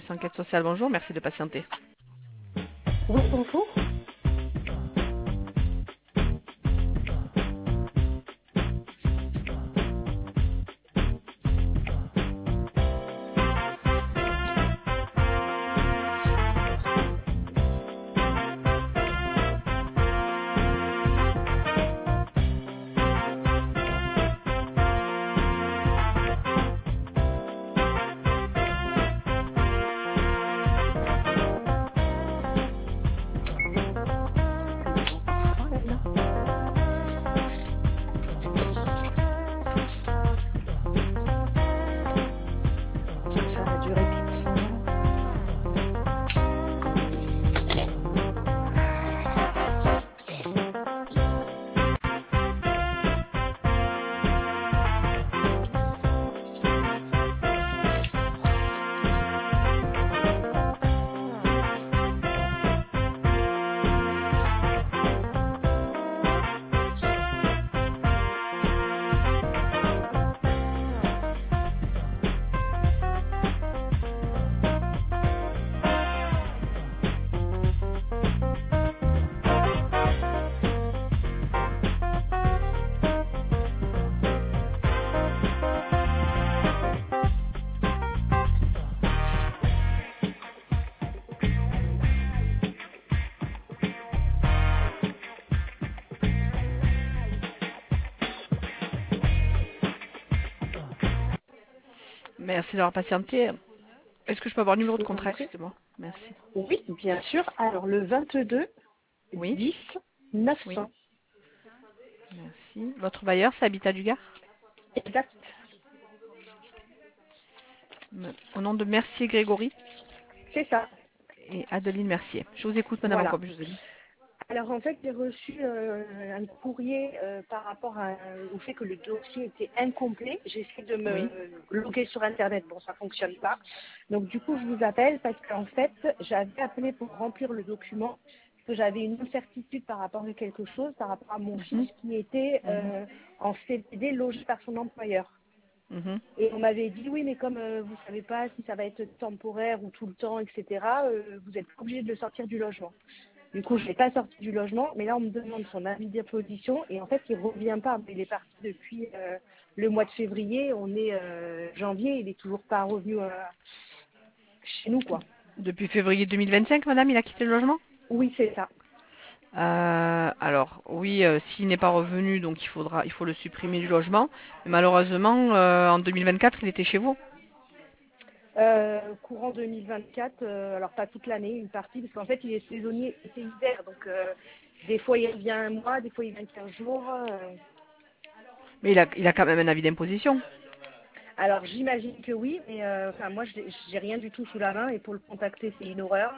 service enquête sociale, bonjour, merci de patienter. Oui, bonjour. Ça a duré plus de 100 ans. Merci d'avoir patienté. Est-ce que je peux avoir le numéro de Je vous en contrat, prie. excusez-moi? Merci. Oui, bien sûr. Alors, le 22 Oui, 10 oui, 900. merci. Votre bailleur, c'est Habitat du Gard? Exact. Au nom de Mercier Grégory C'est ça. et Adeline Mercier. Je vous écoute, madame, Voilà. encore plus. Alors, en fait, j'ai reçu un courrier par rapport au fait que le dossier était incomplet. J'essaie de me Oui. loguer sur Internet. Bon, ça fonctionne pas. Donc, du coup, je vous appelle parce qu'en fait, j'avais appelé pour remplir le document parce que j'avais une incertitude par rapport à quelque chose, par rapport à mon fils Mhm, qui était mhm, en CDD logé par son employeur. mhm. Et on m'avait dit, oui, mais comme vous ne savez pas si ça va être temporaire ou tout le temps, etc., vous êtes obligé de le sortir du logement. Du coup, je ne l'ai pas sorti du logement, mais là, on me demande son avis d'imposition. Et en fait, il ne revient pas. Il est parti depuis le mois de février. On est janvier, il n'est toujours pas revenu chez nous, quoi. Depuis février 2025, madame, il a quitté le logement? Oui, c'est ça. Alors, oui, s'il n'est pas revenu, donc il faut le supprimer du logement. Mais malheureusement, en 2024, il était chez vous. Courant 2024, alors pas toute l'année, une partie, parce qu'en fait, il est saisonnier été-hiver. Donc, des fois, il revient un mois, des fois, il vient 15 jours. Mais il a quand même un avis d'imposition. Alors j'imagine que oui, mais enfin moi j'ai rien du tout sous la main et pour le contacter c'est une horreur.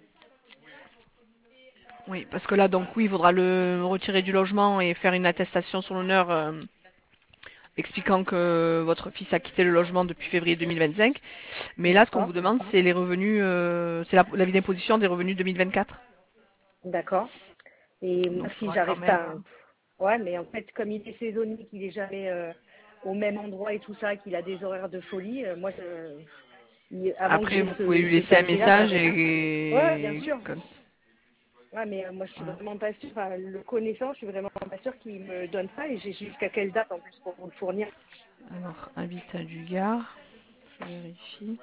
Oui, parce que là, donc oui, il faudra le retirer du logement et faire une attestation sur l'honneur expliquant que votre fils a quitté le logement depuis février 2025. Mais là, ce qu'on vous D'accord, demande, c'est les revenus, c'est l'avis d'imposition des revenus 2024. d'accord. Et moi Donc il si faudra quand j'arrive même. pas, ouais, mais en fait comme il est saisonnier, qu'il est jamais au même endroit et tout ça, qu'il a des horaires de folie, moi avant que Après, j'ai vous pouvez lui ce laisser un papier-là, message j'avais rien. Ouais, bien et sûr. Ouais, mais moi je suis voilà. vraiment pas sûre, enfin, le connaissant, je suis vraiment pas sûre qu'il me donne ça et j'ai jusqu'à quelle date en plus pour vous le fournir. Alors, Habitat du Gard, je vérifie.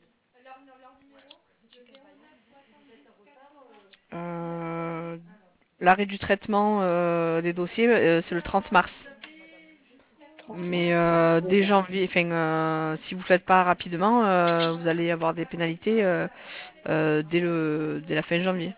Euh, L'arrêt du traitement des dossiers, c'est le 30 mars. 30 mars. Mais dès janvier, enfin, si vous ne faites pas rapidement, vous allez avoir des pénalités dès la fin janvier.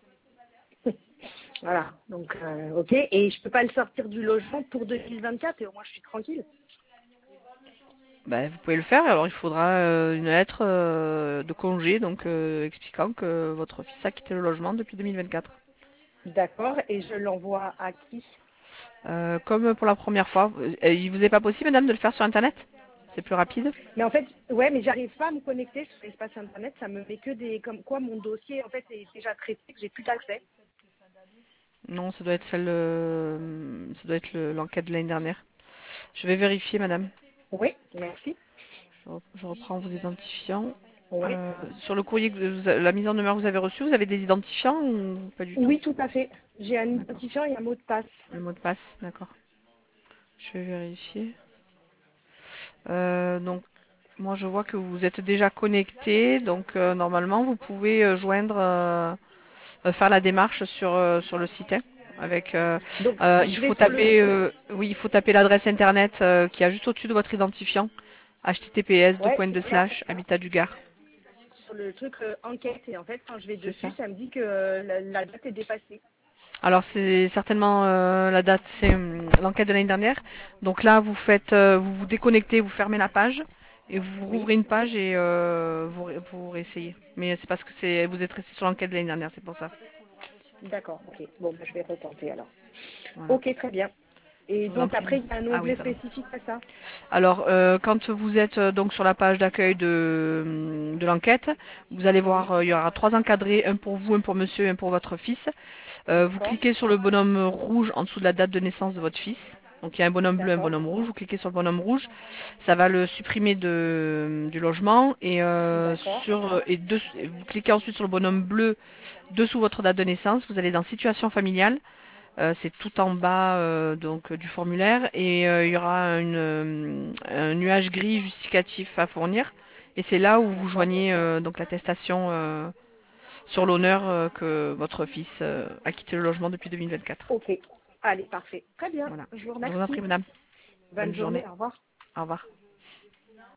Voilà, donc ok. Et je peux pas le sortir du logement pour 2024 et au moins je suis tranquille. Ben, vous pouvez le faire, alors il faudra une lettre de congé, donc expliquant que votre fils a quitté le logement depuis 2024. D'accord, et je l'envoie à qui? Comme pour la première fois, il vous est pas possible, madame, de le faire sur Internet? C'est plus rapide? Mais en fait, ouais, mais j'arrive pas à me connecter sur l'espace internet, ça me met que des comme quoi mon dossier en fait est déjà traité, que j'ai plus d'accès. Non, ça doit être ça doit être l'enquête de l'année dernière. Je vais vérifier, madame. Oui, merci. Je reprends vos identifiants. Oui. Sur le courrier, la mise en demeure que vous avez reçue, vous avez des identifiants ou pas du tout? Oui, tout à fait. J'ai un D'accord. identifiant et un mot de passe. Le mot de passe, d'accord. Je vais vérifier. Donc, moi, je vois que vous êtes déjà connecté. Donc, normalement, vous pouvez faire la démarche sur le site, hein, avec, Donc, il je vais faut sur le taper, site. oui, il faut taper l'adresse internet qui est juste au-dessus de votre identifiant. https Ouais, là, habitat du Gard. sur le truc enquête. Et en fait, quand je vais C'est dessus, ça. ça me dit que la date est dépassée. Alors c'est certainement la date, c'est l'enquête de l'année dernière. Donc là, vous vous déconnectez, vous fermez la page et vous Oui. rouvrez une page et vous réessayez. Mais c'est parce que vous êtes resté sur l'enquête de l'année dernière, c'est pour ça. D'accord, ok. Bon, bah, je vais retenter alors. Voilà. Ok, très bien. Et Je vous en donc prie. après, il y a un Ah oui, onglet pardon. spécifique à ça. Alors, quand vous êtes donc sur la page d'accueil de l'enquête, vous allez Oui. voir, il y aura 3 encadrés, un pour vous, un pour monsieur, un pour votre fils. Vous D'accord. cliquez sur le bonhomme rouge en dessous de la date de naissance de votre fils. Donc il y a un bonhomme bleu, un D'accord. bonhomme rouge. Vous cliquez sur le bonhomme rouge, ça va le supprimer du logement et D'accord. vous cliquez ensuite sur le bonhomme bleu dessous votre date de naissance. Vous allez dans situation familiale. C'est tout en bas donc du formulaire et il y aura un nuage gris justificatif à fournir. Et c'est là où vous D'accord. joignez donc l'attestation sur l'honneur que votre fils a quitté le logement depuis 2024. Ok. Allez, parfait. Très bien. Voilà. Je vous Je vous en prie, remercie. madame. Bonne Bonne journée. journée. Au revoir. Au revoir.